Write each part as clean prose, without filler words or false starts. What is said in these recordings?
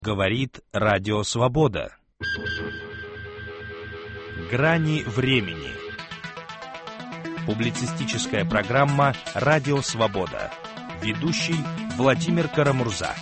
Говорит Радио Свобода. Грани времени. Публицистическая программа «Радио Свобода». Ведущий Владимир Карамурза.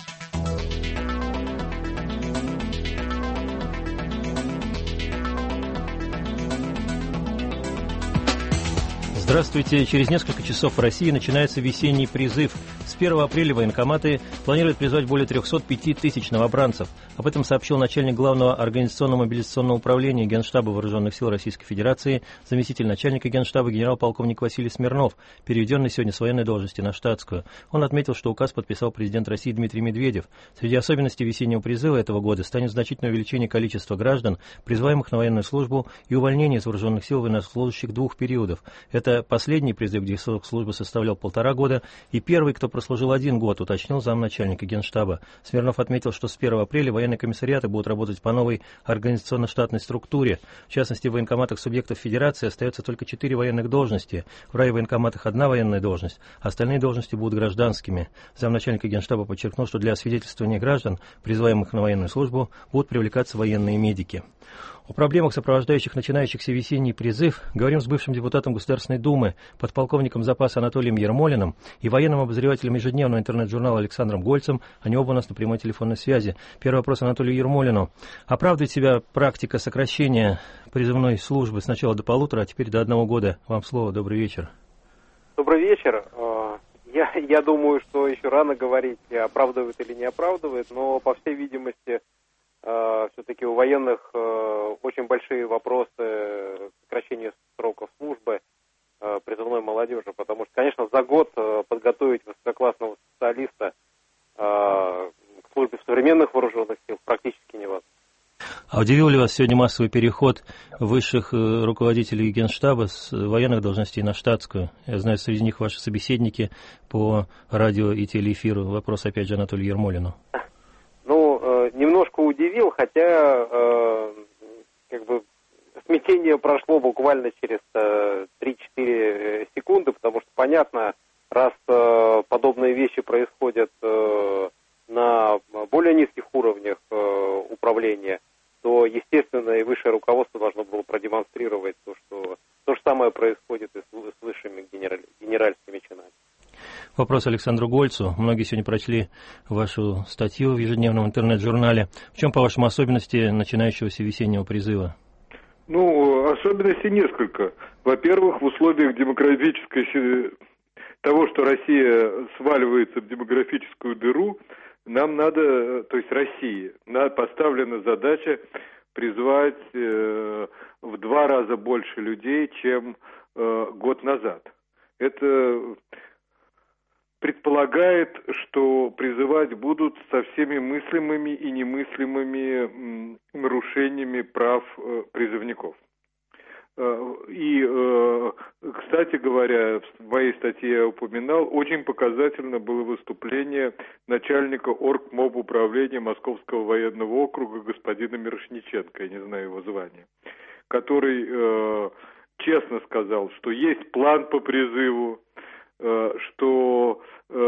Здравствуйте. Через несколько часов в России начинается весенний призыв. С 1 апреля военкоматы планируют призвать более 305 тысяч новобранцев. Об этом сообщил начальник Главного организационно-мобилизационного управления Генштаба Вооруженных сил Российской Федерации, заместитель начальника Генштаба генерал-полковник Василий Смирнов, переведенный сегодня с военной должности на штатскую. Он отметил, что указ подписал президент России Дмитрий Медведев. Среди особенностей весеннего призыва этого года станет значительное увеличение количества граждан, призываемых на военную службу, и увольнение из вооруженных сил военнослужащих двух периодов. Это последний призыв, где срок службы составлял 1,5 года, и первый, кто прослужил 1 год, уточнил замначальника Генштаба. Смирнов отметил, что с 1 апреля военные комиссариаты будут работать по новой организационно-штатной структуре. В частности, в военкоматах субъектов Федерации остается только 4 военных должности. В райвоенкоматах 1 военная должность, остальные должности будут гражданскими. Замначальника Генштаба подчеркнул, что для освидетельствования граждан, призываемых на военную службу, будут привлекаться военные медики. О проблемах, сопровождающих начинающийся весенний призыв, говорим с бывшим депутатом Государственной Думы, подполковником запаса Анатолием Ермолиным и военным обозревателем ежедневного интернет-журнала Александром Гольцем. Они оба у нас на прямой телефонной связи. Первый вопрос Анатолию Ермолину. Оправдывает себя практика сокращения призывной службы сначала до 1,5, а теперь до 1 года? Вам слово. Добрый вечер. Добрый вечер. Я думаю, что еще рано говорить, оправдывает или не оправдывает, но, по всей видимости, все-таки у военных очень большие вопросы к сокращению сроков службы призывной молодежи, потому что, конечно, за год подготовить высококлассного специалиста к службе в современных вооруженных сил практически невозможно. А удивил ли вас сегодня массовый переход высших руководителей Генштаба с военных должностей на штатскую? Я знаю, среди них ваши собеседники по радио и телеэфиру. Вопрос опять же Анатолию Ермолину. Немножко удивил, хотя смятение прошло буквально через 3-4 секунды, потому что понятно, раз подобные вещи происходят на более низких уровнях управления, то, естественно, и высшее руководство должно было продемонстрировать то же самое происходит и с высшими генеральскими чинами. Вопрос Александру Гольцу. Многие сегодня прочли вашу статью в ежедневном интернет-журнале. В чем, по-вашему, особенности начинающегося весеннего призыва? Особенностей несколько. Во-первых, в условиях того, что Россия сваливается в демографическую дыру, нам надо, то есть России, поставлена задача призвать в 2 раза больше людей, чем год назад. Это предполагает, что призывать будут со всеми мыслимыми и немыслимыми нарушениями прав призывников. И, кстати говоря, в моей статье я упоминал, очень показательно было выступление начальника Оргмоб управления Московского военного округа господина Мирошниченко, я не знаю его звания, который честно сказал, что есть план по призыву, что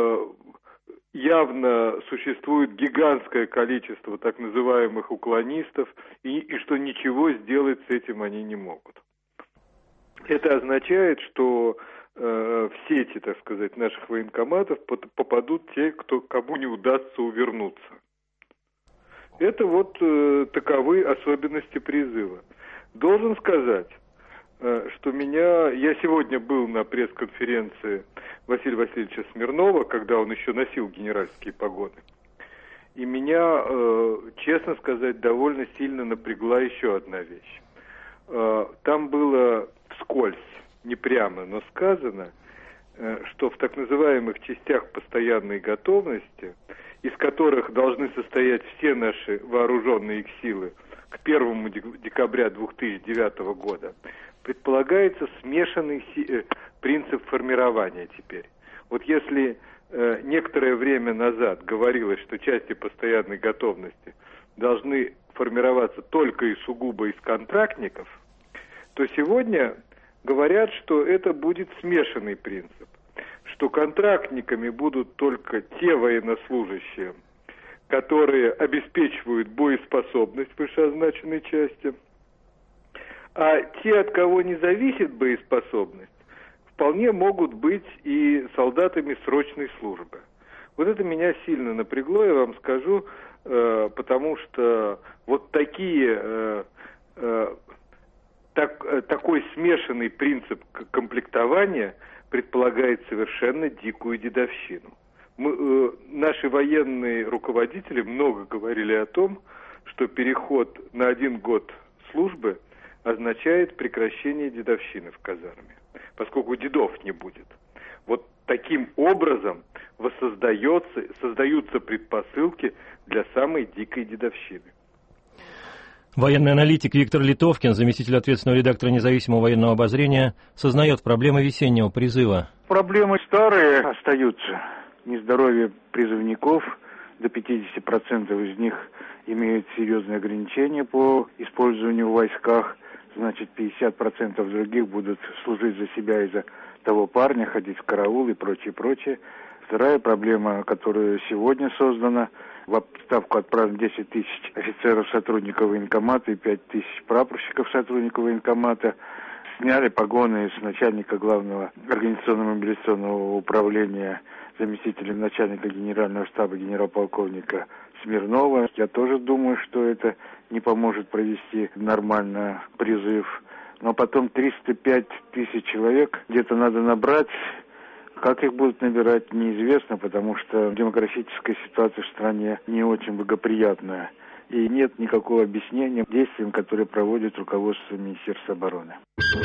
явно существует гигантское количество так называемых уклонистов и что ничего сделать с этим они не могут. Это означает, что в сети, так сказать, наших военкоматов попадут те, кому не удастся увернуться. Это таковы особенности призыва. Должен сказать, что я сегодня был на пресс-конференции Василия Васильевича Смирнова, когда он еще носил генеральские погоны. И меня, честно сказать, довольно сильно напрягла еще одна вещь. Там было вскользь, не прямо, но сказано, что в так называемых частях постоянной готовности, из которых должны состоять все наши вооруженные силы к 1 декабря 2009 года, предполагается смешанный принцип формирования теперь. Вот если некоторое время назад говорилось, что части постоянной готовности должны формироваться только и сугубо из контрактников, то сегодня говорят, что это будет смешанный принцип, что контрактниками будут только те военнослужащие, которые обеспечивают боеспособность вышеозначенной части, а те, от кого не зависит боеспособность, вполне могут быть и солдатами срочной службы. Вот это меня сильно напрягло, я вам скажу, потому что вот такой смешанный принцип комплектования предполагает совершенно дикую дедовщину. Наши военные руководители много говорили о том, что переход на 1 год службы означает прекращение дедовщины в казарме, поскольку дедов не будет. Вот таким образом создаются предпосылки для самой дикой дедовщины. Военный аналитик Виктор Литовкин, заместитель ответственного редактора независимого военного обозрения, сознает проблемы весеннего призыва. Проблемы старые остаются. Нездоровье призывников, до 50% из них имеют серьезные ограничения по использованию в войсках. Значит, 50% других будут служить за себя и за того парня, ходить в караул и прочее. Вторая проблема, которая сегодня создана, в отставку отправлено 10 тысяч офицеров, сотрудников военкомата и 5 тысяч прапорщиков, сотрудников военкомата. Сняли погоны с начальника главного организационно-мобилизационного управления, заместителя начальника генерального штаба генерал-полковника Смирнова. Я тоже думаю, что это не поможет провести нормально призыв. Но потом 305 тысяч человек где-то надо набрать. Как их будут набирать, неизвестно, потому что демографическая ситуация в стране не очень благоприятная. И нет никакого объяснения действиям, которые проводит руководство Министерства обороны.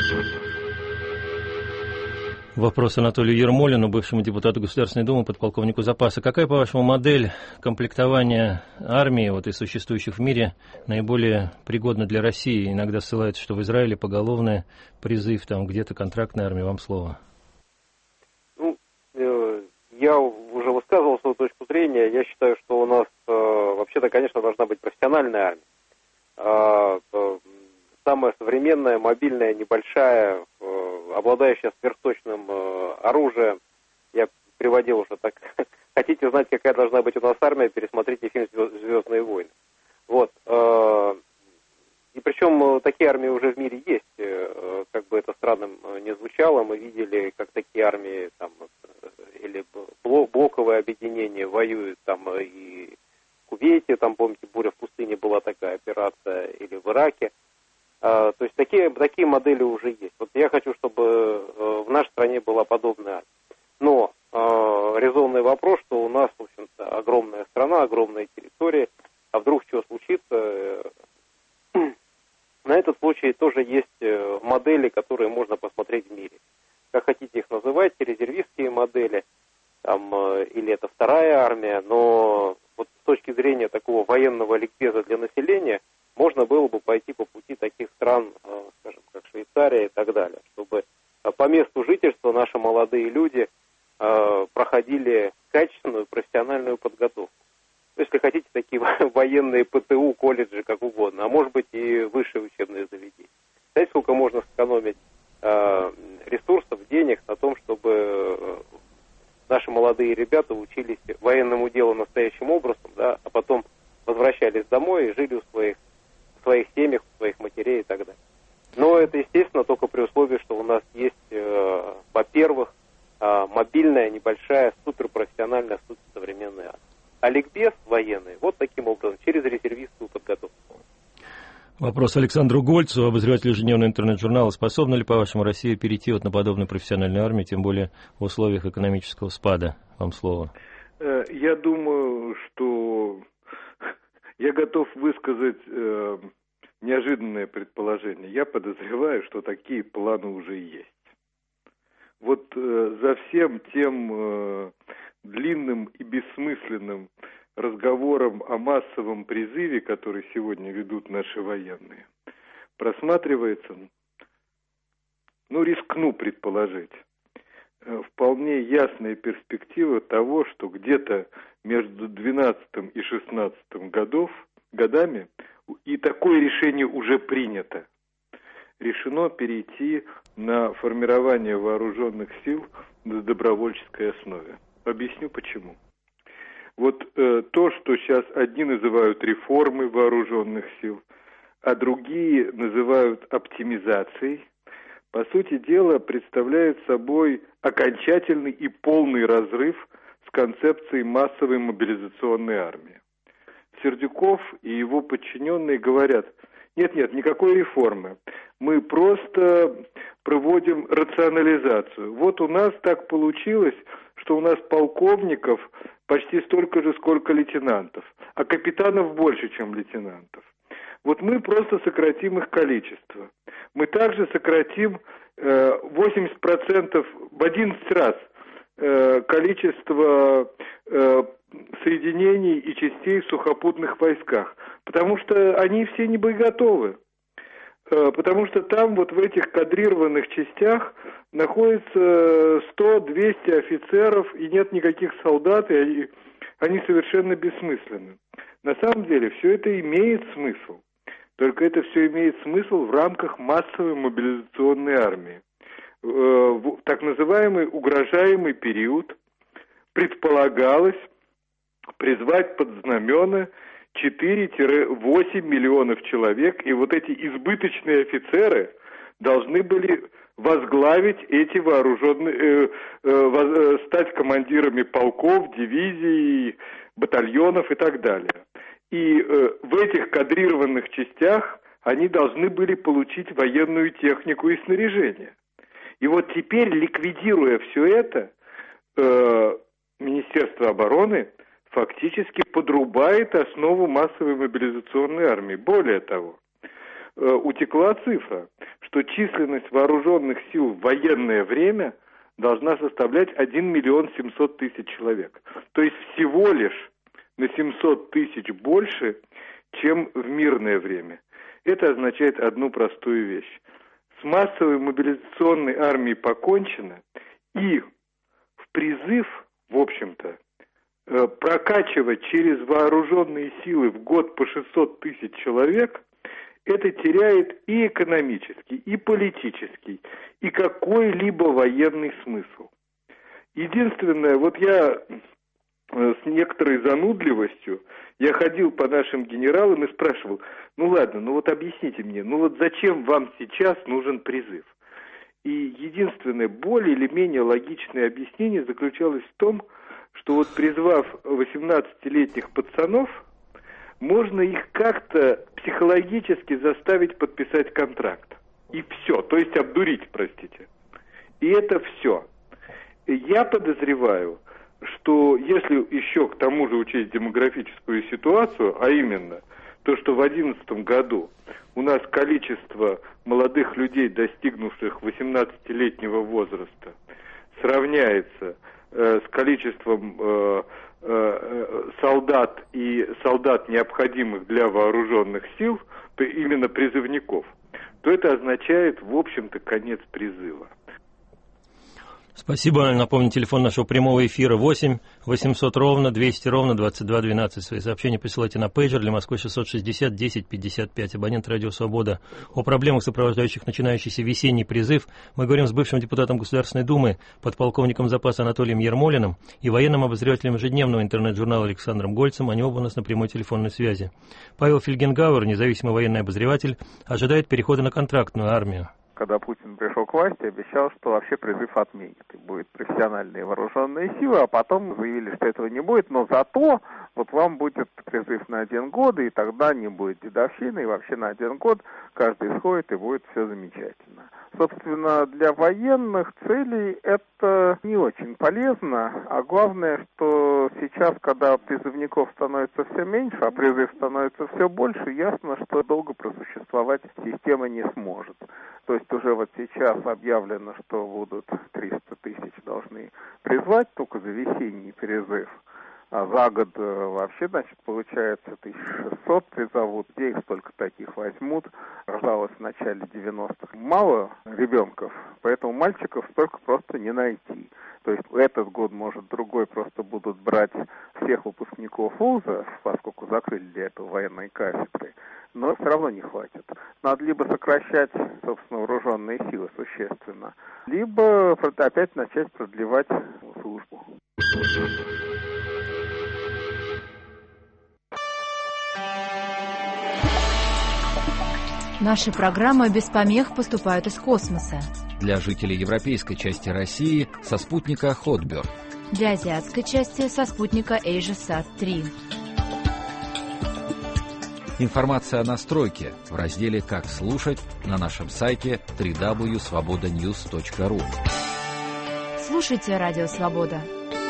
Вопрос Анатолию Ермолину, бывшему депутату Государственной Думы, подполковнику запаса. Какая, по-вашему, модель комплектования армии из существующих в мире наиболее пригодна для России? Иногда ссылаются, что в Израиле поголовный призыв, там где-то контрактная армия. Вам слово. Я уже высказывал свою точку зрения. Я считаю, что у нас вообще-то, конечно, должна быть профессиональная армия. Самая современная, мобильная, небольшая, обладающая сверхточным оружием. Я приводил уже так. Хотите знать, какая должна быть у нас армия, пересмотрите фильм «Звездные войны». Вот. И причем такие армии уже в мире есть. Как бы это странным не звучало, мы видели, как такие армии там, или блоковые объединения воюют там и в Кувейте, там, помните, «Буря в пустыне» была такая операция, или в Ираке. То есть такие модели уже есть. Вот я хочу, чтобы в нашей стране была подобная армия. Но резонный вопрос, что у нас, в общем-то, огромная страна, огромная территория, а вдруг что случится? На этот случай тоже есть модели, которые можно посмотреть в мире. Как хотите их называть, резервистские модели, там, или это вторая армия, но вот с точки зрения такого военного ликбеза для населения, можно было бы пойти по пути таких стран, скажем, как Швейцария и так далее, чтобы по месту жительства наши молодые люди проходили качественную профессиональную подготовку. Если хотите, такие военные ПТУ, колледжи, как угодно, а может быть и высшие учебные заведения. Знаете, сколько можно сэкономить ресурсов, денег на том, чтобы наши молодые ребята учились военному делу настоящим образом, да, а потом возвращались домой и жили в своих семьях, у своих матерей и так далее. Но это, естественно, только при условии, что у нас есть, во-первых, мобильная, небольшая, суперпрофессиональная, суперсовременная армия. А ликбез военный вот таким образом, через резервистскую подготовку. Вопрос Александру Гольцу, обозревателю ежедневного интернет-журнала. Способна ли, по-вашему, Россия перейти на подобную профессиональную армию, тем более в условиях экономического спада? Вам слово. Я думаю, что я готов высказать неожиданное предположение. Я подозреваю, что такие планы уже есть. Вот за всем тем длинным и бессмысленным разговором о массовом призыве, который сегодня ведут наши военные, просматривается, рискну предположить, вполне ясная перспектива того, что где-то между 12 и 16 годами, и такое решение уже принято, решено перейти на формирование вооруженных сил на добровольческой основе. Объясню почему. Вот то, что сейчас одни называют реформой вооруженных сил, а другие называют оптимизацией, по сути дела представляет собой окончательный и полный разрыв с концепцией массовой мобилизационной армии. Сердюков и его подчиненные говорят: нет, никакой реформы. Мы просто проводим рационализацию. Вот у нас так получилось, что у нас полковников почти столько же, сколько лейтенантов, а капитанов больше, чем лейтенантов. Вот мы просто сократим их количество. Мы также сократим 80% в 11 раз количество соединений и частей в сухопутных войсках, потому что они все не боеготовы. Потому что там вот в этих кадрированных частях находится 100-200 офицеров и нет никаких солдат, и они совершенно бессмысленны. На самом деле все это имеет смысл, только это все имеет смысл в рамках массовой мобилизационной армии. В так называемый угрожаемый период предполагалось призвать под знамена 4-8 миллионов человек, и вот эти избыточные офицеры должны были возглавить эти вооруженные, стать командирами полков, дивизий, батальонов и так далее. И в этих кадрированных частях они должны были получить военную технику и снаряжение. И вот теперь, ликвидируя все это, Министерство обороны фактически подрубает основу массовой мобилизационной армии. Более того, утекла цифра, что численность вооруженных сил в военное время должна составлять 1 700 000 человек. То есть всего лишь на 700 000 больше, чем в мирное время. Это означает одну простую вещь. С массовой мобилизационной армией покончено, и в призыв, в общем-то, прокачивать через вооруженные силы в год по 600 000 человек, это теряет и экономический, и политический, и какой-либо военный смысл. Единственное, вот я с некоторой занудливостью, я ходил по нашим генералам и спрашивал: ну ладно, ну вот объясните мне, ну вот зачем вам сейчас нужен призыв? И единственное более или менее логичное объяснение заключалось в том, что вот призвав 18-летних пацанов, можно их как-то психологически заставить подписать контракт. И все, то есть обдурить, простите. И это все. Я подозреваю, что если еще к тому же учесть демографическую ситуацию, а именно то, что в 2011 году у нас количество молодых людей, достигнувших 18-летнего возраста, сравняется с количеством солдат и солдат, необходимых для вооруженных сил, именно призывников, то это означает, в общем-то, конец призыва. Спасибо. Напомню, телефон нашего прямого эфира 8 800 ровно 200 ровно 22 12. Свои сообщения присылайте на пейджер для Москвы 660 10 55. Абонент Радио Свобода. О проблемах, сопровождающих начинающийся весенний призыв, мы говорим с бывшим депутатом Государственной Думы, подполковником запаса Анатолием Ермолиным и военным обозревателем ежедневного интернет-журнала Александром Гольцем. Они оба у нас на прямой телефонной связи. Павел Фельгенгауэр, независимый военный обозреватель, ожидает перехода на контрактную армию. Когда Путин пришел к власти, обещал, что вообще призыв отменит. И будут профессиональные вооруженные силы, а потом заявили, что этого не будет, но зато вот вам будет призыв на 1 год, и тогда не будет дедовщины, и вообще на 1 год каждый исходит, и будет все замечательно. Собственно, для военных целей это не очень полезно, а главное, что сейчас, когда призывников становится все меньше, а призыв становится все больше, ясно, что долго просуществовать система не сможет. То есть уже вот сейчас объявлено, что будут 300 000 должны призвать только за весенний призыв. А за год вообще, значит, получается 1600 призовут. Где их столько таких возьмут? Рождалось в начале 90-х мало ребенков, поэтому мальчиков столько просто не найти. То есть этот год, может, другой просто будут брать всех выпускников вуза, поскольку закрыли для этого военные кафедры, но все равно не хватит. Надо либо сокращать, собственно, вооруженные силы существенно, либо опять начать продлевать службу. Наши программы без помех поступают из космоса. Для жителей европейской части России со спутника Hotbird. Для азиатской части со спутника AsiaSat-3. Информация о настройке в разделе «Как слушать» на нашем сайте www.svobodanews.ru. Слушайте Радио Свобода.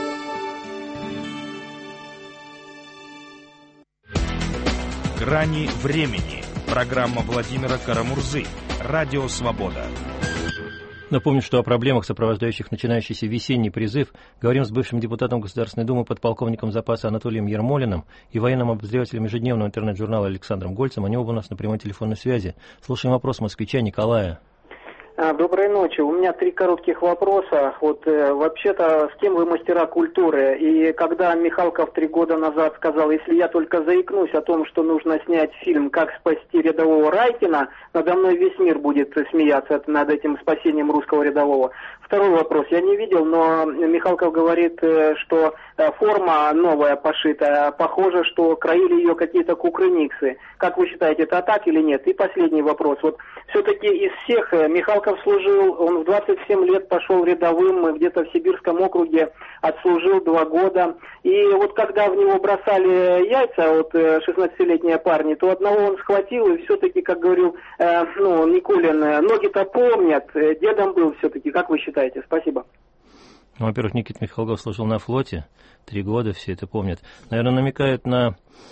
«Грани времени». Программа Владимира Карамурзы. Радио Свобода. Напомню, что о проблемах, сопровождающих начинающийся весенний призыв, говорим с бывшим депутатом Государственной Думы, подполковником запаса Анатолием Ермолиным и военным обозревателем ежедневного интернет-журнала Александром Гольцем. Они оба у нас на прямой телефонной связи. Слушаем вопрос москвича Николая. Доброй ночи. У меня 3 коротких вопроса. Вообще-то, с кем вы мастера культуры? И когда Михалков 3 года назад сказал, если я только заикнусь о том, что нужно снять фильм «Как спасти рядового Райкина», надо мной весь мир будет смеяться над этим спасением русского рядового. Второй вопрос. Я не видел, но Михалков говорит, что форма новая пошитая. Похоже, что краили ее какие-то кукрыниксы. Как вы считаете, это так или нет? И последний вопрос. Все-таки из всех Михалков служил, он в 27 лет пошел рядовым, где-то в Сибирском округе отслужил 2 года. И когда в него бросали яйца, 16-летние парни, то одного он схватил и все-таки, как говорил Никулин, ноги-то помнят, дедом был все-таки. Как вы считаете? Спасибо. Во-первых, Никита Михалков служил на флоте 3 года, все это помнят. Наверное, намекает на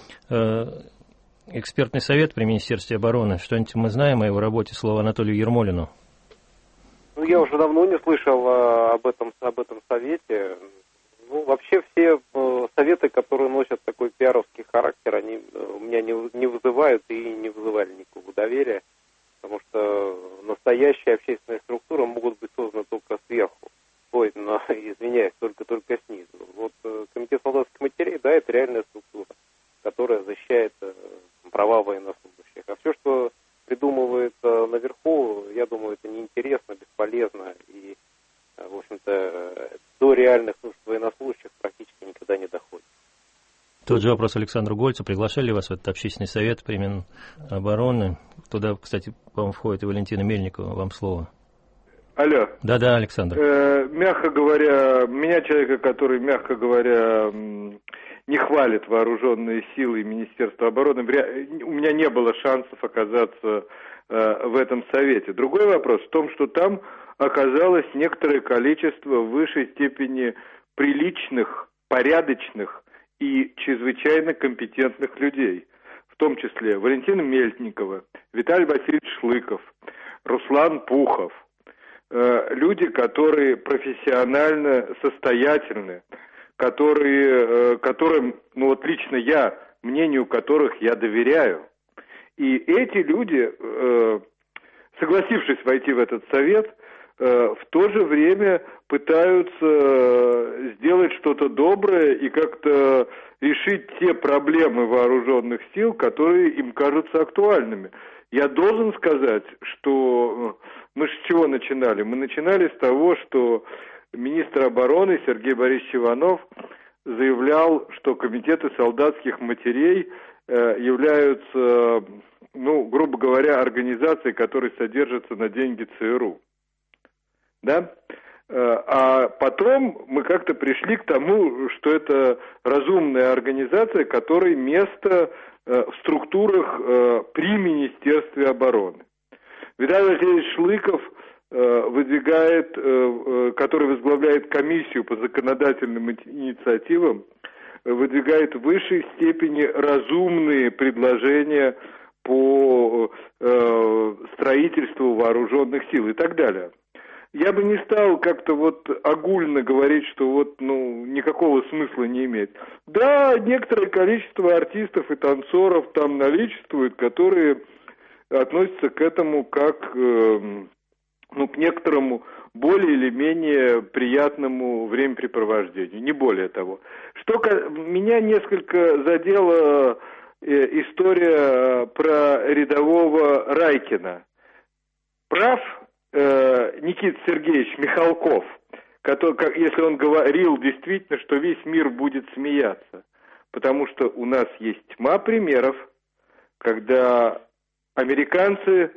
экспертный совет при Министерстве обороны. Что-нибудь мы знаем о его работе? Слово Анатолию Ермолину. Я уже давно не слышал об этом совете. Вообще все советы, которые носят такой пиаровский характер, они у меня не вызывают и не вызывали никакого доверия, потому что настоящие общественные структуры могут быть созданы только сверху. Извиняюсь, только снизу. Комитет солдатских матерей, да, это реальная структура, которая защищает права военнослужащих. А все, что придумывается наверху, я думаю, это неинтересно, бесполезно и, в общем-то, до реальных нужд военнослужащих практически никогда не доходит. Тот же вопрос Александру Гольцу. Приглашали вас в этот общественный совет при Минобороны? Туда, кстати, по-моему, входит и Валентина Мельникова. Вам слово. Алло. Да, Александр. Мягко говоря, меня человека, который, мягко говоря, не хвалит вооруженные силы и Министерство обороны, у меня не было шансов оказаться в этом совете. Другой вопрос в том, что там оказалось некоторое количество в высшей степени приличных, порядочных и чрезвычайно компетентных людей, в том числе Валентина Мельникова, Виталий Васильевич Шлыков, Руслан Пухов. Люди, которые профессионально состоятельны, которым, лично я, мнению которых я доверяю. И эти люди, согласившись войти в этот совет, в то же время пытаются сделать что-то доброе и как-то решить те проблемы вооруженных сил, которые им кажутся актуальными. Я должен сказать, что мы с чего начинали? Мы начинали с того, что министр обороны Сергей Борисович Иванов заявлял, что комитеты солдатских матерей являются, грубо говоря, организацией, которые содержатся на деньги ЦРУ. Да? А потом мы как-то пришли к тому, что это разумная организация, которой место в структурах при Министерстве обороны. Виталий Васильевич Шлыков который возглавляет комиссию по законодательным инициативам, выдвигает в высшей степени разумные предложения по строительству вооруженных сил и так далее. Я бы не стал как-то огульно говорить, что никакого смысла не имеет. Да, некоторое количество артистов и танцоров там наличествует, которые относятся к этому как к некоторому более или менее приятному времяпрепровождению, не более того. Меня несколько задела история про рядового Райкина. Прав Никита Сергеевич Михалков, если он говорил действительно, что весь мир будет смеяться, потому что у нас есть тьма примеров, когда американцы,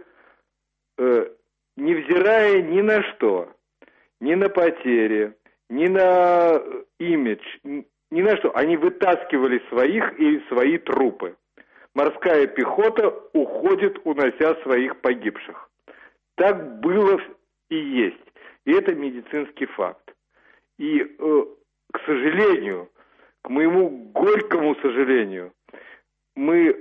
невзирая ни на что, ни на потери, ни на имидж, ни на что, они вытаскивали своих и свои трупы. Морская пехота уходит, унося своих погибших. Так было и есть. И это медицинский факт. И, к сожалению, к моему горькому сожалению, мы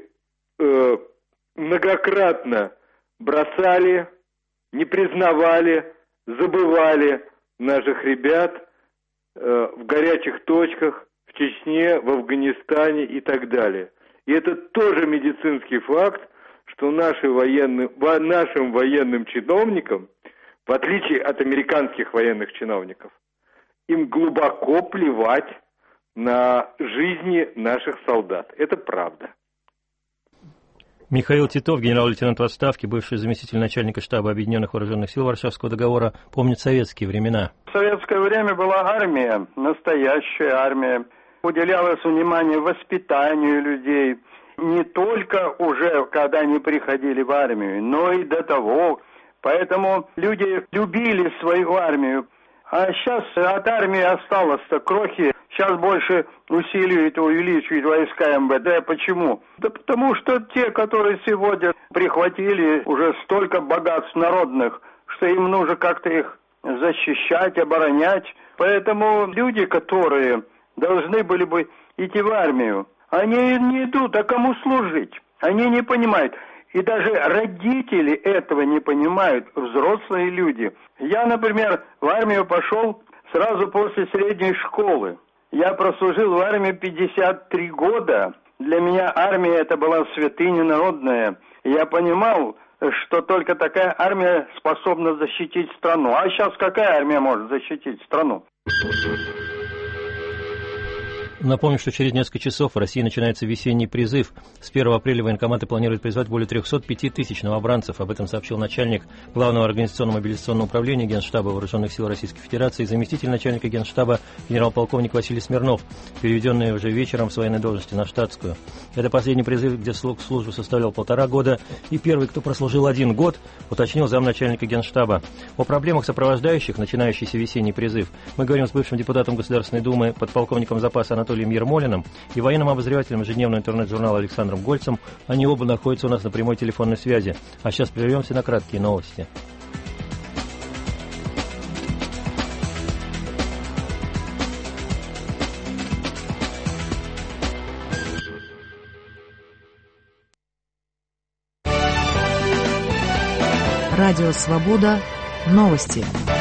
многократно бросали, не признавали, забывали наших ребят в горячих точках, в Чечне, в Афганистане и так далее. И это тоже медицинский факт, что нашим военным чиновникам, в отличие от американских военных чиновников, им глубоко плевать на жизни наших солдат. Это правда. Михаил Титов, генерал-лейтенант в отставке, бывший заместитель начальника штаба Объединенных Вооруженных сил Варшавского договора, помнит советские времена. В советское время была армия, настоящая армия. Уделялось внимание воспитанию людей. Не только уже, когда они приходили в армию, но и до того. Поэтому люди любили свою армию. А сейчас от армии осталось-то крохи. Сейчас больше усиливают, увеличивают войска МВД. Почему? Да потому что те, которые сегодня прихватили уже столько богатств народных, что им нужно как-то их защищать, оборонять. Поэтому люди, которые должны были бы идти в армию, они не идут, а кому служить? Они не понимают. И даже родители этого не понимают, взрослые люди. Я, например, в армию пошел сразу после средней школы. Я прослужил в армии 53 года. Для меня армия это была святыня народная. Я понимал, что только такая армия способна защитить страну. А сейчас какая армия может защитить страну? Напомню, что через несколько часов в России начинается весенний призыв. С 1 апреля военкоматы планируют призвать более 305 тысяч новобранцев. Об этом сообщил начальник Главного организационного мобилизационного управления Генштаба Вооруженных сил Российской Федерации, заместитель начальника Генштаба генерал-полковник Василий Смирнов, переведенный уже вечером с военной должности на штатскую. Это последний призыв, где срок службы составлял 1,5 года, и первый, кто прослужил 1 год, уточнил замначальника Генштаба. О проблемах сопровождающих начинающийся весенний призыв мы говорим с бывшим депутатом Государственной Думы, подполковником запаса Анатолием Ермолиным и военным обозревателем ежедневного интернет-журнала Александром Гольцем. Они оба находятся у нас на прямой телефонной связи. А сейчас прервемся на краткие новости. Радио «Свобода». Новости.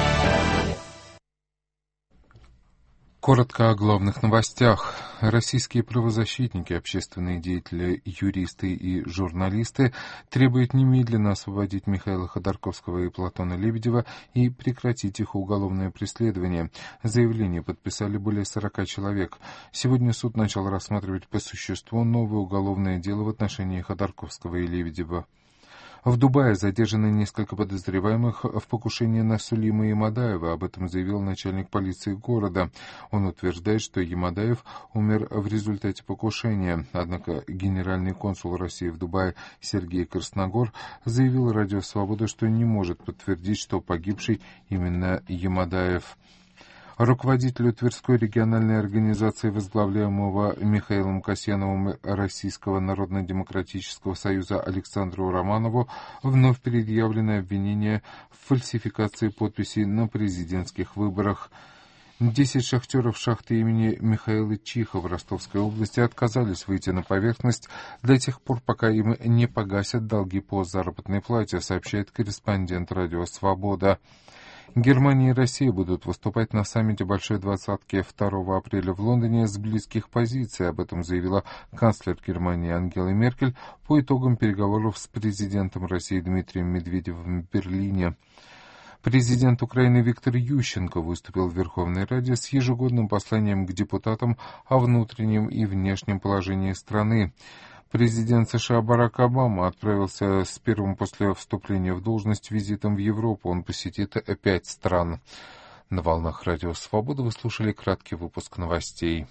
Коротко о главных новостях. Российские правозащитники, общественные деятели, юристы и журналисты требуют немедленно освободить Михаила Ходорковского и Платона Лебедева и прекратить их уголовное преследование. Заявление подписали более 40 человек. Сегодня суд начал рассматривать по существу новое уголовное дело в отношении Ходорковского и Лебедева. В Дубае задержаны несколько подозреваемых в покушении на Сулима Ямадаева. Об этом заявил начальник полиции города. Он утверждает, что Ямадаев умер в результате покушения. Однако генеральный консул России в Дубае Сергей Красногор заявил Радио «Свобода», что не может подтвердить, что погибший именно Ямадаев. Руководителю Тверской региональной организации, возглавляемого Михаилом Касьяновым, Российского народно-демократического союза Александру Романову вновь предъявлены обвинения в фальсификации подписей на президентских выборах. 10 шахтеров шахты имени Михаила Чиха в Ростовской области отказались выйти на поверхность до тех пор, пока им не погасят долги по заработной плате, сообщает корреспондент Радио «Свобода». Германия и Россия будут выступать на саммите Большой Двадцатки 2 апреля в Лондоне с близких позиций. Об этом заявила канцлер Германии Ангела Меркель по итогам переговоров с президентом России Дмитрием Медведевым в Берлине. Президент Украины Виктор Ющенко выступил в Верховной Раде с ежегодным посланием к депутатам о внутреннем и внешнем положении страны. Президент США Барак Обама отправился с первым после вступления в должность визитом в Европу. Он посетит 5 стран. На волнах Радио «Свобода» вы слушали краткий выпуск новостей.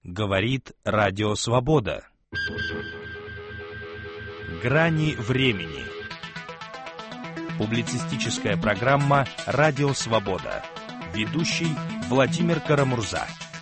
Говорит Радио Свобода. Грани времени. Публицистическая программа «Радио Свобода». Ведущий Владимир Карамурза.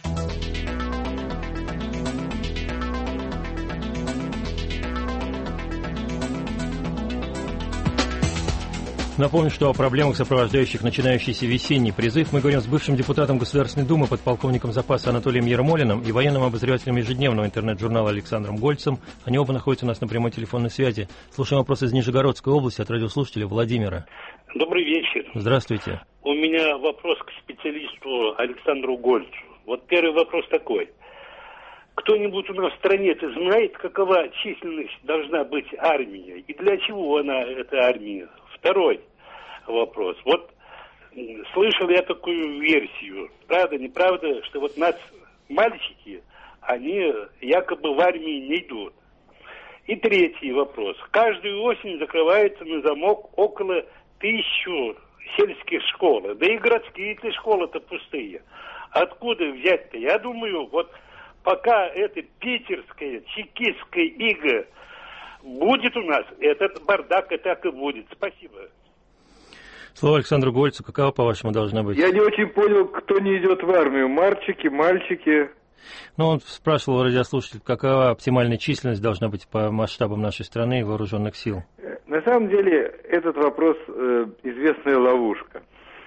Напомню, что о проблемах, сопровождающих начинающийся весенний призыв, мы говорим с бывшим депутатом Государственной Думы, подполковником запаса Анатолием Ермолиным и военным обозревателем ежедневного интернет-журнала Александром Гольцем. Они оба находятся у нас на прямой телефонной связи. Слушаем вопрос из Нижегородской области от радиослушателя Владимира. Добрый вечер. Здравствуйте. У меня вопрос к специалисту Александру Гольцу. Вот первый вопрос такой. Кто-нибудь у нас в стране-то знает, какова численность должна быть армии и для чего она, эта армия? Второй вопрос. Вот слышал я такую версию, правда, неправда, что вот нас мальчики, они якобы в армии не идут. И третий вопрос. Каждую осень закрывается на замок около 1000 сельских школ. Да и городские-то школы-то пустые. Откуда взять-то? Я думаю, вот пока эта питерская, чекистская ига будет у нас, этот бардак и так и будет. Спасибо. Слово Александру Гольцу. Какова, по-вашему, должна быть? Я не очень понял, кто не идет в армию. Мальчики. Ну, он спрашивал радиослушатель, какова оптимальная численность должна быть по масштабам нашей страны и вооруженных сил. На самом деле, этот вопрос известная ловушка.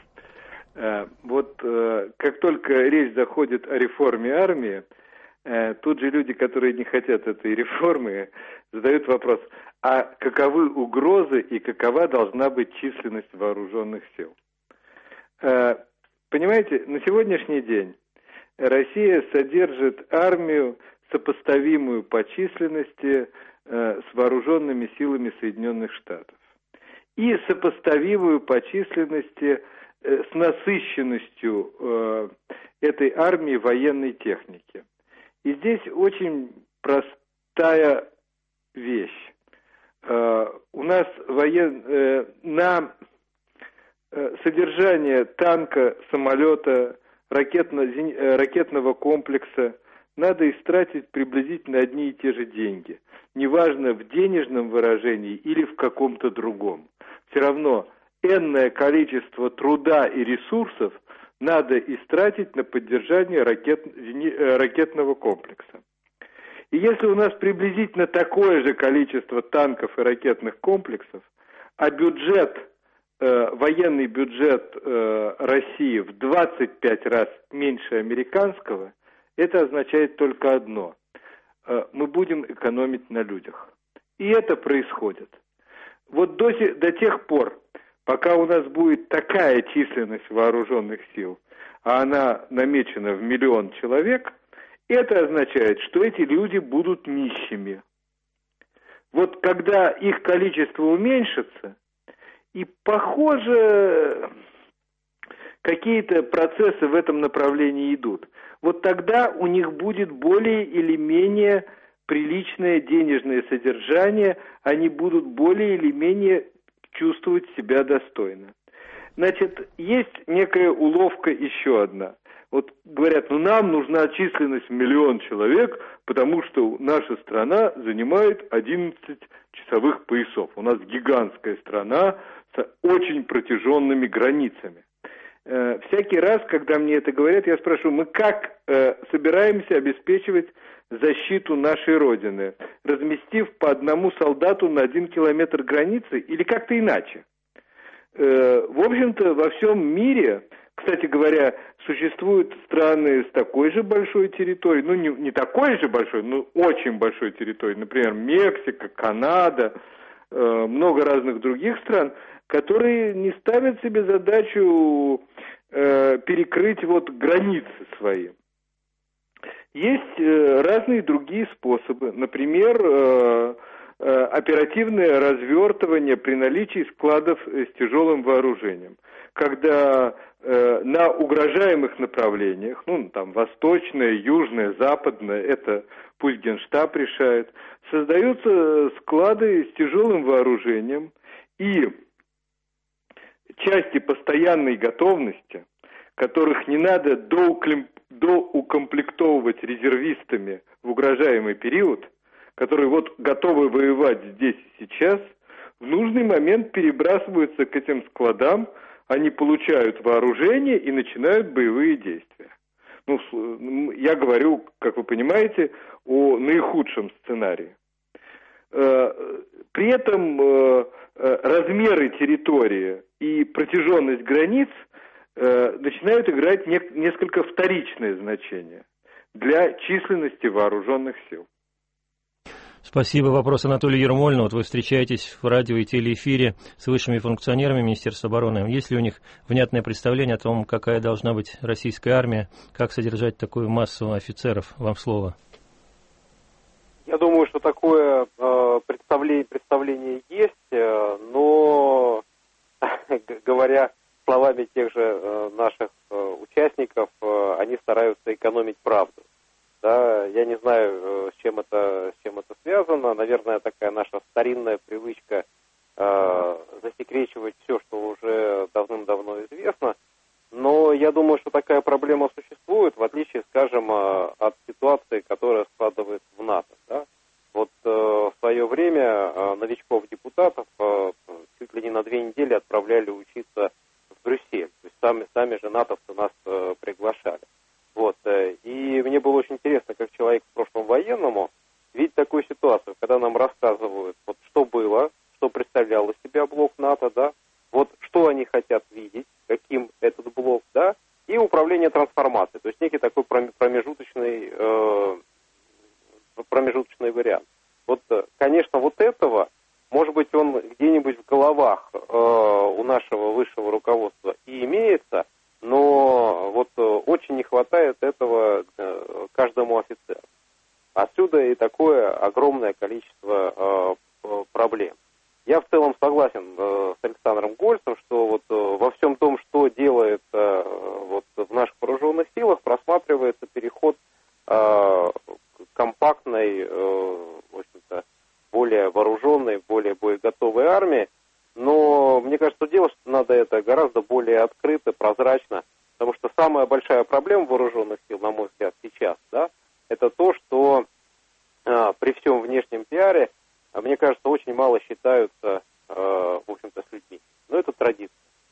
Вот как только речь заходит о реформе армии, тут же люди, которые не хотят этой реформы, задают вопрос, а каковы угрозы и какова должна быть численность вооруженных сил? Понимаете, на сегодняшний день Россия содержит армию, сопоставимую по численности с вооруженными силами Соединенных Штатов. И сопоставимую по численности с насыщенностью этой армии военной техники. И здесь очень простая вещь. У нас на содержание танка, самолета, ракетного комплекса надо истратить приблизительно одни и те же деньги. Неважно, в денежном выражении или в каком-то другом. Все равно энное количество труда и ресурсов надо истратить на поддержание ракетного комплекса. И если у нас приблизительно такое же количество танков и ракетных комплексов, а военный бюджет России в 25 раз меньше американского, это означает только одно. Мы будем экономить на людях. И это происходит. Вот до тех пор, пока у нас будет такая численность вооруженных сил, а она намечена в 1 000 000 человек, это означает, что эти люди будут нищими. Вот когда их количество уменьшится, и, похоже, какие-то процессы в этом направлении идут, вот тогда у них будет более или менее приличное денежное содержание, они будут более или менее чувствовать себя достойно. Значит, есть некая уловка еще одна. Вот говорят, нам нужна численность в 1 000 000 человек, потому что наша страна занимает 11 часовых поясов. У нас гигантская страна с очень протяженными границами. Всякий раз, когда мне это говорят, я спрашиваю, мы как собираемся обеспечивать защиту нашей Родины, разместив по одному солдату на 1 километр границы или как-то иначе? В общем-то, во всем мире, кстати говоря, существуют страны с такой же большой территорией, ну не такой же большой, но очень большой территорией, например, Мексика, Канада, много разных других стран, которые не ставят себе задачу перекрыть границы свои. Есть разные другие способы, например, оперативное развертывание при наличии складов с тяжелым вооружением, когда на угрожаемых направлениях, там восточное, южное, западное, это пусть Генштаб решает, создаются склады с тяжелым вооружением и части постоянной готовности, которых не надо доукомплектовывать резервистами в угрожаемый период, которые вот готовы воевать здесь и сейчас, в нужный момент перебрасываются к этим складам, они получают вооружение и начинают боевые действия. Ну, я говорю, как вы понимаете, о наихудшем сценарии. При этом размеры территории и протяженность границ начинают играть несколько вторичное значение для численности вооруженных сил. Спасибо. Вопрос Анатолия Ермольного. Вот вы встречаетесь в радио и телеэфире с высшими функционерами Министерства обороны. Есть ли у них внятное представление о том, какая должна быть российская армия, как содержать такую массу офицеров? Вам слово. Я думаю, что такое представление есть, но, говоря словами тех же наших участников, они стараются экономить правду. Да, я не знаю, с чем это связано. Наверное, такая наша старинная привычка засекречивать все, что уже давным-давно известно. Но я думаю, что такая проблема существует, в отличие, скажем, от ситуации, которая складывается в НАТО. Да? Вот в свое время новичков-депутатов чуть ли не на 2 недели отправляли учиться в Брюссель. То есть сами же натовцы нас приглашали. Вот. И мне было очень интересно, как человек в прошлом военному, видеть такую ситуацию, когда нам рассказывают, вот что было, что представлял из себя блок НАТО, да, вот что они хотят видеть, каким этот блок, да, и управление трансформацией, то есть некий такой промежуточный вариант. Вот, конечно, вот этого, может быть, он где-нибудь в головах у нашего высшего руководства и имеется, но вот очень не хватает этого каждому офицеру. Отсюда и такое огромное количество проблем. Я в целом согласен с Александром Гольцем, что вот во всем том, что делает вот в наших вооруженных силах, просматривается переход к компактной, в общем-то, более вооруженной, более боеготовой армии. Но мне кажется, что делать надо это гораздо более открыто, прозрачно, потому что самая большая проблема вооруженных сил, на мой взгляд, сейчас, да, это то, что при всем внешнем пиаре, мне кажется, очень мало считаются, в общем-то, с людьми. Но это традиция.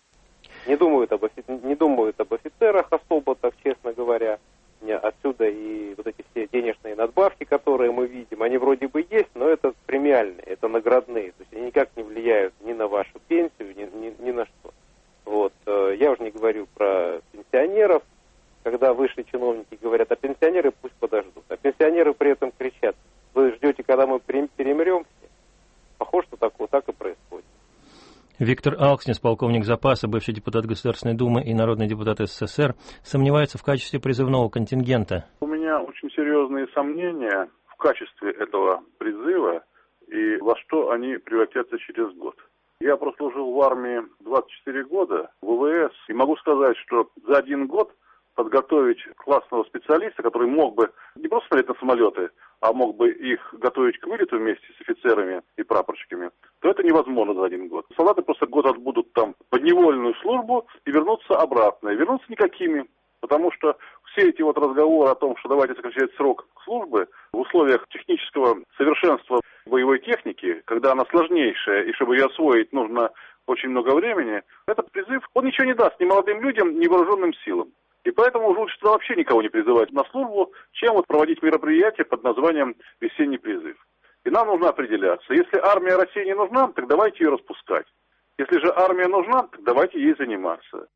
Не думают об офицерах особо, так честно говоря. Отсюда и вот эти все денежные надбавки, которые мы видим, они вроде бы есть, но это премиальные, это наградные. То есть они никак не влияют ни на вашу пенсию, ни на что. Вот. Я уже не говорю про пенсионеров, когда высшие чиновники говорят, а пенсионеры пусть подождут. А пенсионеры при этом кричат, вы ждете, когда мы перемрем все? Похоже, что так и происходит. Виктор Алкснис, полковник запаса, бывший депутат Государственной Думы и народный депутат СССР, сомневается в качестве призывного контингента. У меня очень серьезные сомнения в качестве этого призыва и во что они превратятся через год. Я прослужил в армии 24 года, в ВВС, и могу сказать, что за 1 год подготовить классного специалиста, который мог бы не просто смотреть на самолеты, а мог бы их готовить к вылету вместе с офицерами и прапорщиками, то это невозможно за 1 год. Солдаты просто год отбудут там подневольную службу и вернутся обратно. И вернутся никакими, потому что все эти вот разговоры о том, что давайте сокращать срок службы в условиях технического совершенства боевой техники, когда она сложнейшая, и чтобы ее освоить нужно очень много времени, этот призыв, он ничего не даст ни молодым людям, ни вооруженным силам. И поэтому уже лучше вообще никого не призывать на службу, чем вот проводить мероприятие под названием «Весенний призыв». И нам нужно определяться. Если армия России не нужна, так давайте ее распускать. Если же армия нужна, так давайте ей заниматься.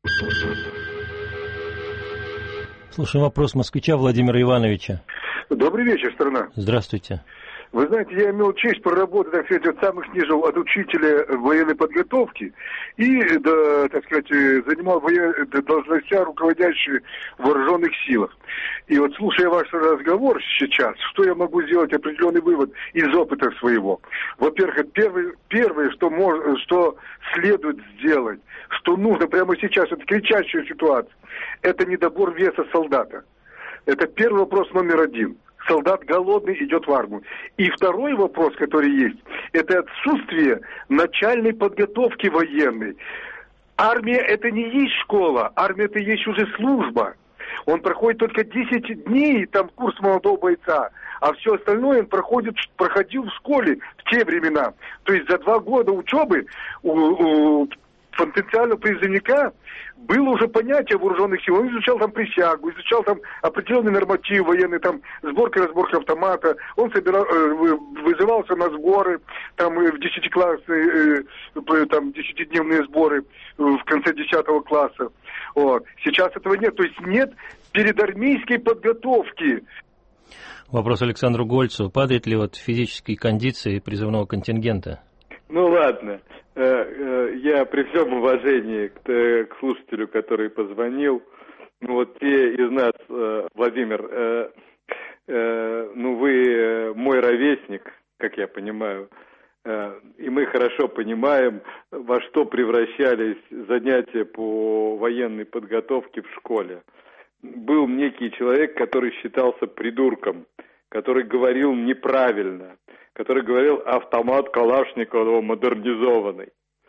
Слушаем вопрос москвича Владимира Ивановича. Добрый вечер, страна. Здравствуйте. Вы знаете, я имел честь проработать, так сказать, от самых низов, от учителя военной подготовки и, да, так сказать, занимал должности руководящие в вооруженных силах. И вот, слушая ваш разговор сейчас, что я могу сделать определенный вывод из опыта своего? Во-первых, первое, что следует сделать, что нужно прямо сейчас, это кричащая ситуация, это недобор веса солдата. Это первый вопрос номер 1. Солдат голодный идет в армию. И второй вопрос, который есть, это отсутствие начальной подготовки военной. Армия это не есть школа, армия это есть уже служба. Он проходит только 10 дней, там курс молодого бойца, а все остальное он проходил в школе в те времена. То есть за 2 года учебы у потенциального призывника было уже понятие вооруженных сил. Он изучал там присягу, изучал там определенный норматив военный, там сборка и разборка автомата. Он вызывался на сборы, там в 10-классные, там 10-дневные сборы в конце 10 класса. Вот. Сейчас этого нет. То есть нет передармейской подготовки. Вопрос Александру Гольцу. Падает ли вот физические кондиции призывного контингента? Ну ладно. Я при всем уважении к слушателю, который позвонил, ну вот те из нас, Владимир, ну вы мой ровесник, как я понимаю, и мы хорошо понимаем, во что превращались занятия по военной подготовке в школе. Был некий человек, который считался придурком, который говорил неправильно, который говорил автомат Калашникова модернизованный,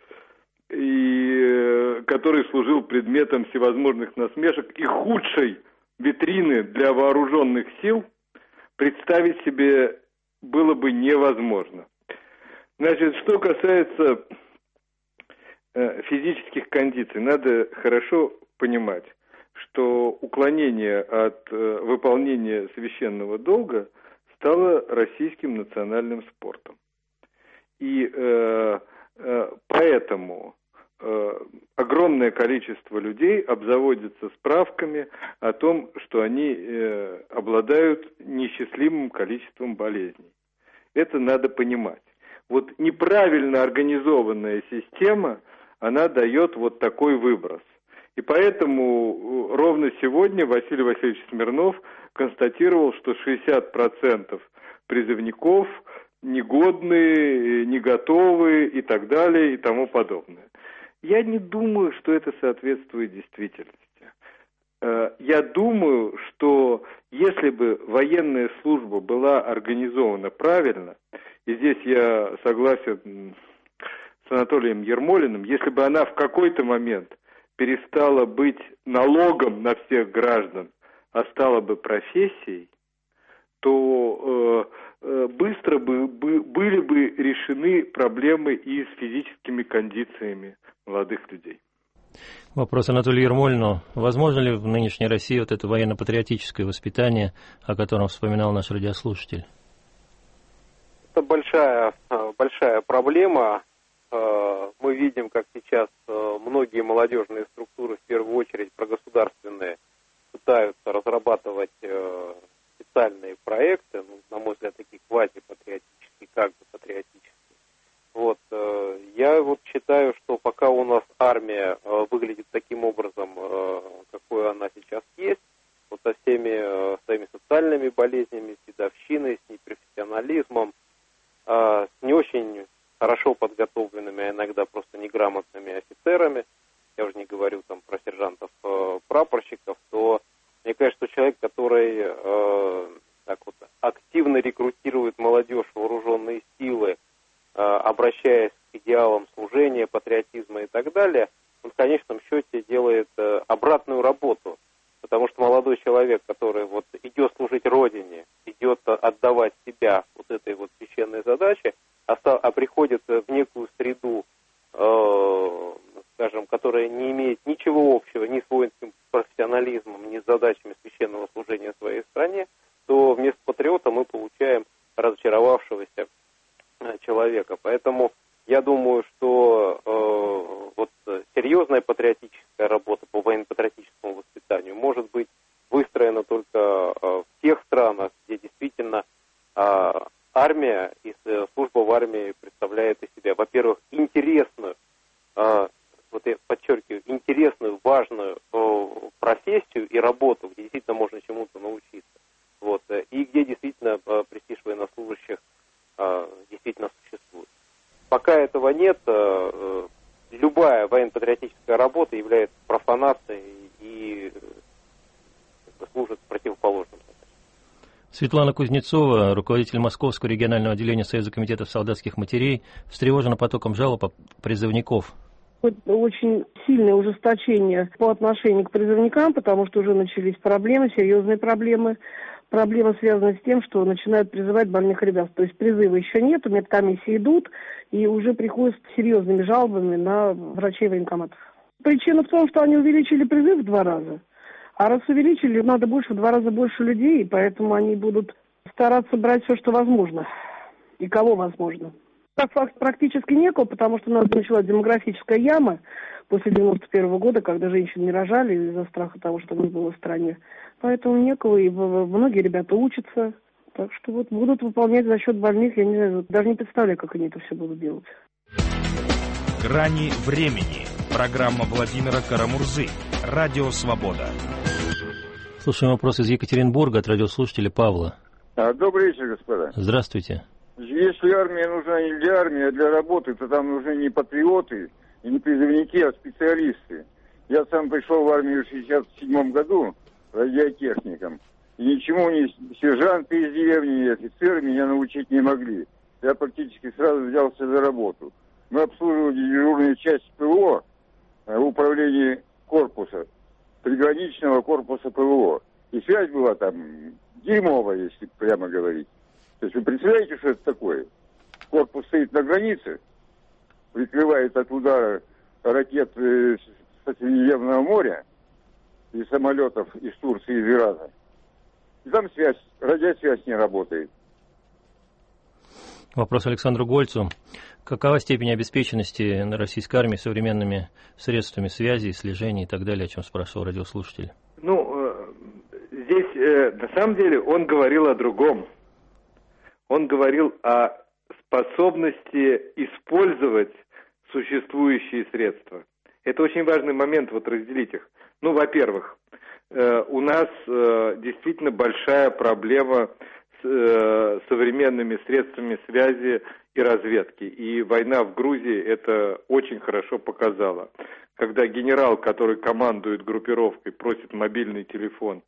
и который служил предметом всевозможных насмешек и худшей витрины для вооруженных сил представить себе было бы невозможно. Значит, что касается физических кондиций, надо хорошо понимать, что уклонение от выполнения священного долга стало российским национальным спортом. И поэтому огромное количество людей обзаводится справками о том, что они обладают неисчислимым количеством болезней. Это надо понимать. Вот неправильно организованная система, она дает вот такой выброс. И поэтому ровно сегодня Василий Васильевич Смирнов констатировал, что 60% призывников негодные, не готовы и так далее и тому подобное. Я не думаю, что это соответствует действительности. Я думаю, что если бы военная служба была организована правильно, и здесь я согласен с Анатолием Ермолиным, если бы она в какой-то момент перестала быть налогом на всех граждан, а стала бы профессией, то быстро были бы решены проблемы и с физическими кондициями молодых людей. Вопрос Анатолию Ермолину. Возможно ли в нынешней России вот это военно-патриотическое воспитание, о котором вспоминал наш радиослушатель? Это большая проблема. Мы видим, как сейчас многие молодежные структуры, в первую очередь прогосударственные, пытаются разрабатывать специальные проекты, на мой взгляд, такие квазипатриотические, как бы патриотические. Вот, я вот считаю, что пока у нас армия выглядит таким образом, какой она сейчас есть, вот со всеми своими социальными болезнями, с дедовщиной, с непрофессионализмом, с не очень хорошо подготовленными, а иногда просто неграмотными офицерами, я уже не говорю там про сержантов-прапорщиков, то мне кажется, что человек, который так вот активно рекрутирует молодежь в вооруженные силы, обращаясь к идеалам служения, патриотизма и так далее, он в конечном счете делает обратную работу. Потому что молодой человек, который вот идет служить Родине, идет отдавать себя вот этой вот священной задаче, а приходит в некую среду, скажем, которая не имеет ничего общего ни с воинским профессионализмом, ни с задачами священного служения своей стране, то вместо патриота мы получаем разочаровавшегося человека. Поэтому я думаю, что вот серьезная патриотическая работа по военно-патриотическому воспитанию может быть выстроена только в тех странах, где действительно армия и служба в армии представляет из себя, во-первых, интересную, вот я подчеркиваю, интересную, важную профессию и работу, где действительно можно чему-то научиться. Вот, и где действительно престиж военнослужащих действительно существует. Пока этого нет, любая военно-патриотическая работа является профанацией и служит противоположным. Светлана Кузнецова, руководитель Московского регионального отделения Союза комитетов солдатских матерей, встревожена потоком жалоб призывников Очень сильное ужесточение по отношению к призывникам, потому что уже начались проблемы, серьезные проблемы. Проблема связана с тем, что начинают призывать больных ребят. То есть призыва еще нет, медкомиссии идут, и уже приходят с серьезными жалобами на врачей военкоматов. Причина в том, что они увеличили призыв в 2 раза. А раз увеличили, надо в 2 раза больше людей, и поэтому они будут стараться брать все, что возможно, и кого возможно. Так факт практически некого, потому что у нас началась демографическая яма после 91 года, когда женщин не рожали из-за страха того, что не было в стране. Поэтому некого, и многие ребята учатся. Так что вот будут выполнять за счет больных, я не знаю, даже не представляю, как они это все будут делать. «Грани времени». Программа Владимира Карамурзы. Радио «Свобода». Слушаем вопрос из Екатеринбурга от радиослушателя Павла. Добрый вечер, господа. Здравствуйте. Если армия нужна не для армии, а для работы, то там нужны не патриоты и не призывники, а специалисты. Я сам пришел в армию в 1967 году радиотехником. И ничему ни сержанты из деревни, ни офицеры меня научить не могли. Я практически сразу взялся за работу. Мы обслуживали дежурную часть ПВО, управление корпуса, приграничного корпуса ПВО. И связь была там дерьмовая, если прямо говорить. То есть вы представляете, что это такое? Корпус стоит на границе, прикрывает от удара ракет с Средиземного моря и самолетов из Турции и из Ирана. И там связь, радиосвязь не работает. Вопрос Александру Гольцу. Какова степень обеспеченности на российской армии современными средствами связи, слежения и так далее, о чем спрашивал радиослушатель? Здесь на самом деле он говорил о другом. Он говорил о способности использовать существующие средства. Это очень важный момент, вот разделить их. Во-первых, у нас действительно большая проблема с современными средствами связи и разведки. И война в Грузии это очень хорошо показала. Когда генерал, который командует группировкой, просит мобильный телефон,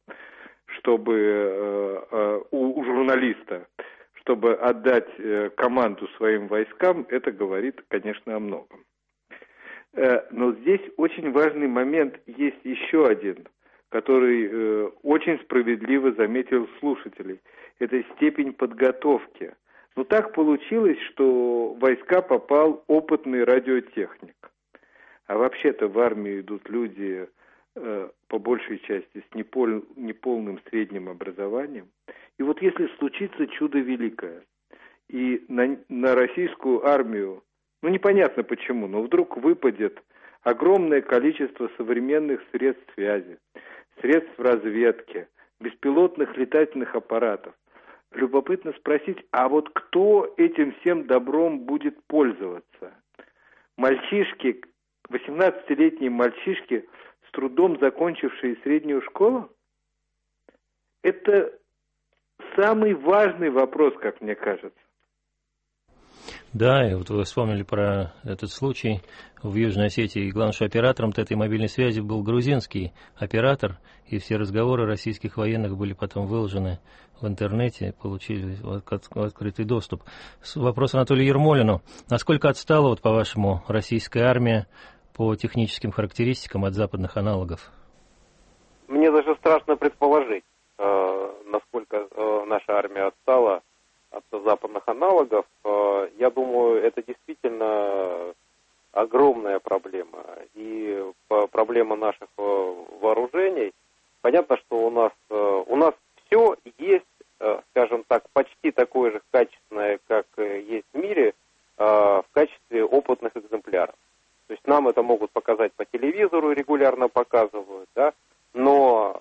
чтобы у журналиста, чтобы отдать команду своим войскам, это говорит, конечно, о многом. Но здесь очень важный момент есть еще один, который очень справедливо заметил слушателей. Это степень подготовки. Так получилось, что в войска попал опытный радиотехник. А вообще-то в армию идут люди, по большей части, с неполным средним образованием. И вот если случится чудо великое, и на российскую армию, непонятно почему, но вдруг выпадет огромное количество современных средств связи, средств разведки, беспилотных летательных аппаратов, любопытно спросить, а вот кто этим всем добром будет пользоваться? Мальчишки, 18-летние мальчишки, с трудом закончившие среднюю школу? Это самый важный вопрос, как мне кажется. Да, и вот вы вспомнили про этот случай в Южной Осетии. Главное, что оператором этой мобильной связи был грузинский оператор, и все разговоры российских военных были потом выложены в интернете, получили открытый доступ. Вопрос Анатолию Ермолину. Насколько отстала, по-вашему, российская армия по техническим характеристикам от западных аналогов? Мне даже страшно предположить, насколько наша армия отстала от западных аналогов. Я думаю, это действительно огромная проблема. И проблема наших вооружений. Понятно, что у нас все есть, скажем так, почти такое же качественное, как есть в мире, в качестве опытных экземпляров. То есть нам это могут показать по телевизору, регулярно показывают, да, но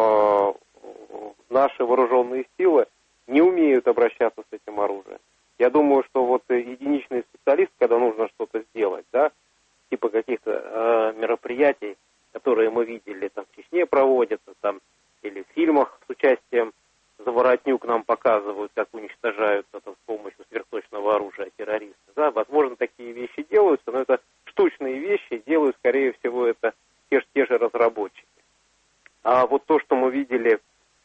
наши вооруженные силы не умеют обращаться с этим оружием. Я думаю, что вот единичный специалист, когда нужно что-то сделать, да, типа каких-то мероприятий, которые мы видели, там в Чечне проводятся, там, или в фильмах с участием Заворотнюк нам показывают, как уничтожаются там, с помощью сверхточного оружия террористы. Да, возможно, такие вещи делаются, но это штучные вещи, делают, скорее всего, это те же разработчики. А вот то, что мы видели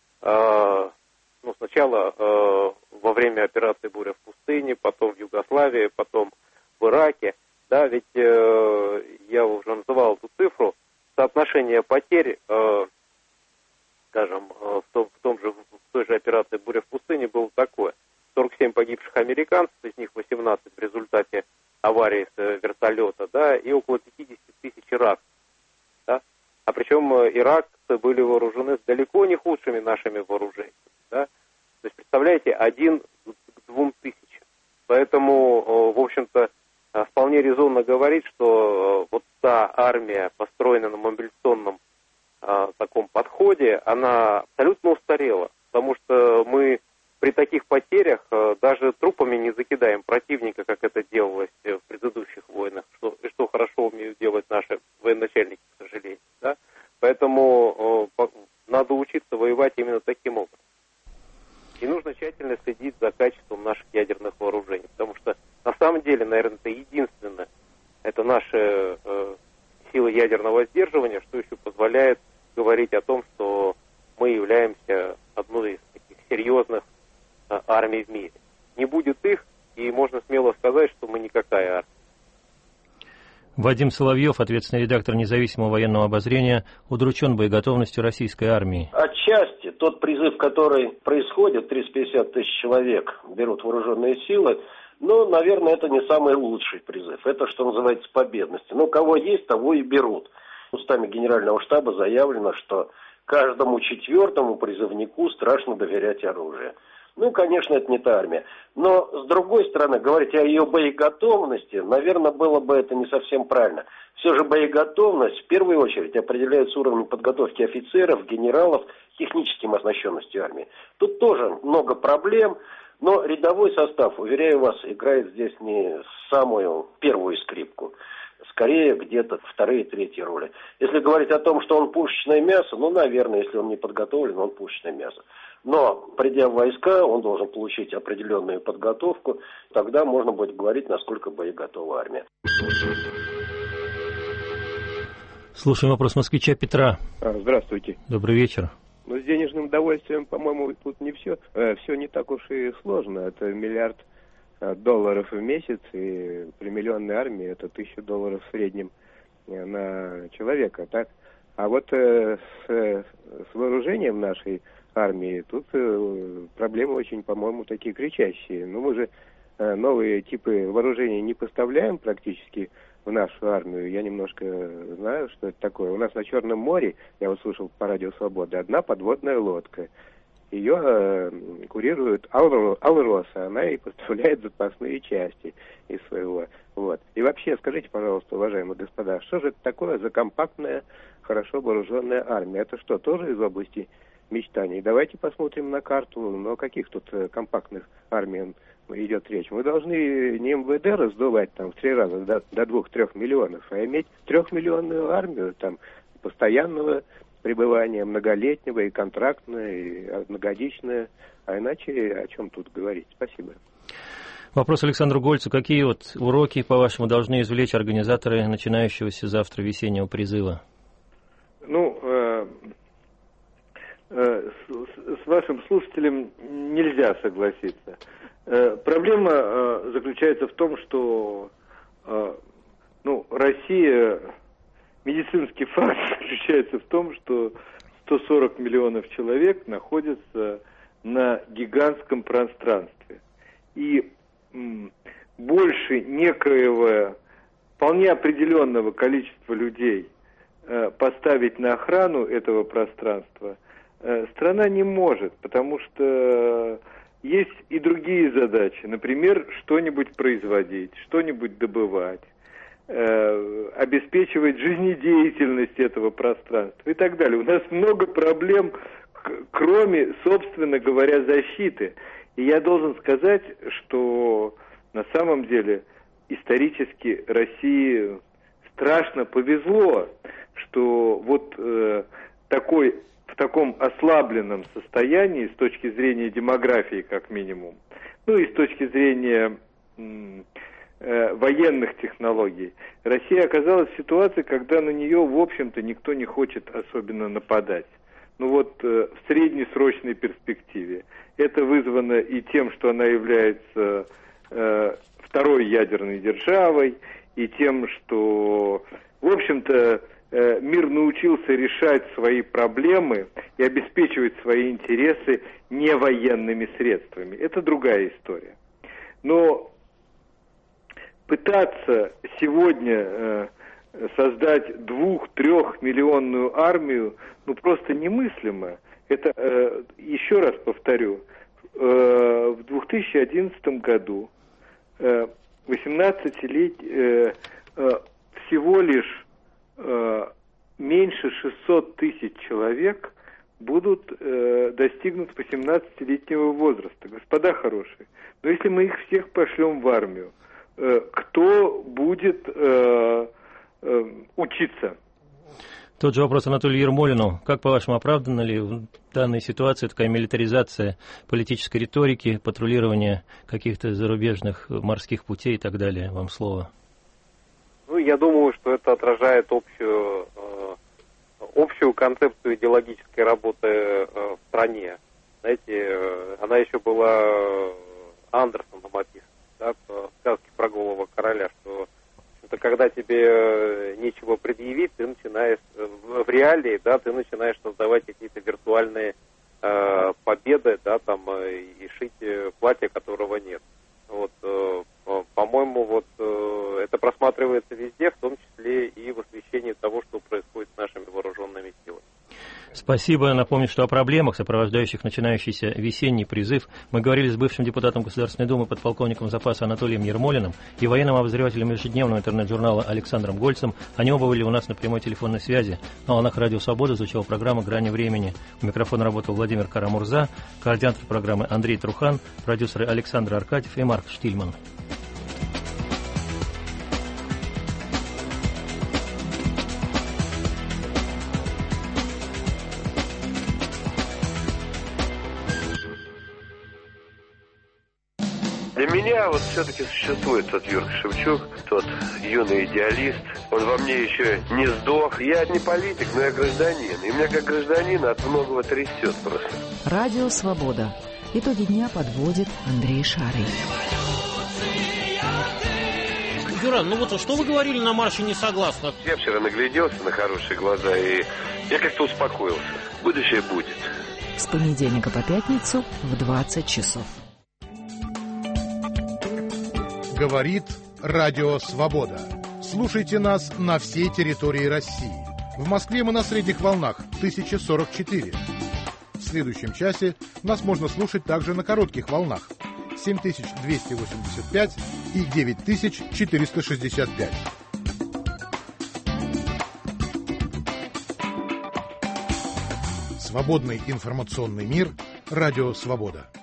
сначала во время операции «Буря в пустыне», потом в Югославии, потом в Ираке, да, ведь я соотношение потерь, скажем, в той же операции «Буря в пустыне» было такое. 47 погибших американцев, из них 18 в результате аварии с вертолета, да, и около 50 тысяч иракцев. Да? А причем иракцы были вооружены с далеко не худшими нашими вооружениями. Да? То есть, представляете, 1 к 2 тысячам. Поэтому, в общем-то, вполне резонно говорить, что вот та армия, построенная на мобилизационном таком подходе, она абсолютно устарела. Потому что мы при таких потерях даже трупами не закидаем противника, как это делалось в предыдущих войнах, что хорошо умеют делать наши военачальники, к сожалению. Да? Поэтому надо учиться воевать именно таким образом. И нужно тщательно следить за качеством наших ядерных вооружений, потому что на самом деле, наверное, это единственное, это наши силы ядерного сдерживания, что еще позволяет говорить о том, что мы являемся одной из таких серьезных армий в мире. Не будет их, и можно смело сказать, что мы никакая армия. Вадим Соловьев, ответственный редактор независимого военного обозрения, удручен боеготовностью российской армии. Отчасти тот призыв, который происходит, 350 тысяч человек берут вооруженные силы, но, наверное, это не самый лучший призыв. Это, что называется, победности. Но кого есть, того и берут. Устами Генерального штаба заявлено, что каждому 4-му призывнику страшно доверять оружие. Ну, конечно, это не та армия. Но, с другой стороны, говорить о ее боеготовности, наверное, было бы это не совсем правильно. Все же боеготовность в первую очередь определяется уровнем подготовки офицеров, генералов, техническим оснащенностью армии. Тут тоже много проблем, но рядовой состав, уверяю вас, играет здесь не самую первую скрипку. Скорее, где-то 2-е, 3-е роли. Если говорить о том, что он пушечное мясо, ну, наверное, если он не подготовлен, он пушечное мясо. Но, придя в войска, он должен получить определенную подготовку. Тогда можно будет говорить, насколько боеготова армия. Слушаем вопрос москвича Петра. Здравствуйте. Добрый вечер. Ну, с денежным довольствием, по-моему, тут не все. Все не так уж и сложно. Это $1 миллиард в месяц, и при миллионной армии это $1000 в среднем на человека, так? А вот с вооружением нашей армии тут проблемы очень, по-моему, такие кричащие. Ну, мы же новые типы вооружений не поставляем практически в нашу армию. Я немножко знаю, что это такое. У нас на Черном море, я вот слушал по радио «Свобода», одна подводная лодка. Ее курирует Алроса, она и поставляет запасные части из своего. Вот. И вообще, скажите, пожалуйста, уважаемые господа, что же это такое за компактная, хорошо вооруженная армия? Это что, тоже из области мечтаний? Давайте посмотрим на карту, но о каких тут компактных армиях идет речь. Мы должны не МВД раздувать там в 3 раза до 2-3 миллионов, а иметь 3-миллионную армию там постоянного пребывания, многолетнего и контрактное, и многодичное. А иначе о чем тут говорить? Спасибо. Вопрос Александру Гольцу. Какие вот уроки, по-вашему, должны извлечь организаторы начинающегося завтра весеннего призыва? Ну, с вашим слушателем нельзя согласиться. Проблема заключается в том, что Россия... Медицинский факт заключается в том, что 140 миллионов человек находятся на гигантском пространстве. И больше некоего, вполне определенного количества людей поставить на охрану этого пространства страна не может, потому что есть и другие задачи. Например, что-нибудь производить, что-нибудь добывать, обеспечивать жизнедеятельность этого пространства и так далее. У нас много проблем, кроме, собственно говоря, защиты. И я должен сказать, что на самом деле исторически России страшно повезло, что вот в таком ослабленном состоянии с точки зрения демографии, как минимум, ну и с точки зрения военных технологий, Россия оказалась в ситуации, когда на нее, в общем-то, никто не хочет особенно нападать. Ну вот в среднесрочной перспективе. Это вызвано и тем, что она является второй ядерной державой, и тем, что, в общем-то, мир научился решать свои проблемы и обеспечивать свои интересы не военными средствами. Это другая история. Но пытаться сегодня создать 2-3 миллионную армию, просто немыслимо. Это, еще раз повторю, в 2011 году 18-летний всего лишь меньше 600 тысяч человек будут достигнут 18-летнего возраста. Господа хорошие, но если мы их всех пошлем в армию, кто будет учиться? Тот же вопрос Анатолию Ермолину. Как, по-вашему, оправдана ли в данной ситуации такая милитаризация политической риторики, патрулирование каких-то зарубежных морских путей и так далее? Вам слово. Я думаю, что это отражает общую концепцию идеологической работы в стране. Знаете, она еще была Андерсоном описана, да, в сказке про голого короля, что когда тебе нечего предъявить, ты начинаешь в реалии, да, ты начинаешь создавать какие-то виртуальные победы, да, там, и шить платье, которого нет. По-моему, это просматривается везде, в том числе и в освещении того, что происходит с нашими вооруженными силами. Спасибо. Напомню, что о проблемах, сопровождающих начинающийся весенний призыв, мы говорили с бывшим депутатом Государственной Думы, подполковником запаса Анатолием Ермолиным и военным обозревателем ежедневного интернет-журнала Александром Гольцем. Они оба были у нас на прямой телефонной связи. На волнах Радио Свобода звучала программа «Грани времени». У микрофона работал Владимир Карамурза, координатор программы Андрей Трухан, продюсеры Александр Аркадьев и Марк Штильман. Для меня все-таки существует тот Юрка Шевчук, тот юный идеалист. Он во мне еще не сдох. Я не политик, но я гражданин. И меня как гражданина от многого трясет просто. Радио «Свобода». Итоги дня подводит Андрей Шарый. Юран, что вы говорили на марше несогласных? Я вчера нагляделся на хорошие глаза, и я как-то успокоился. Будущее будет. С понедельника по пятницу в 20 часов. Говорит Радио Свобода. Слушайте нас на всей территории России. В Москве мы на средних волнах 1044. В следующем часе нас можно слушать также на коротких волнах 7285 и 9465. Свободный информационный мир. Радио Свобода.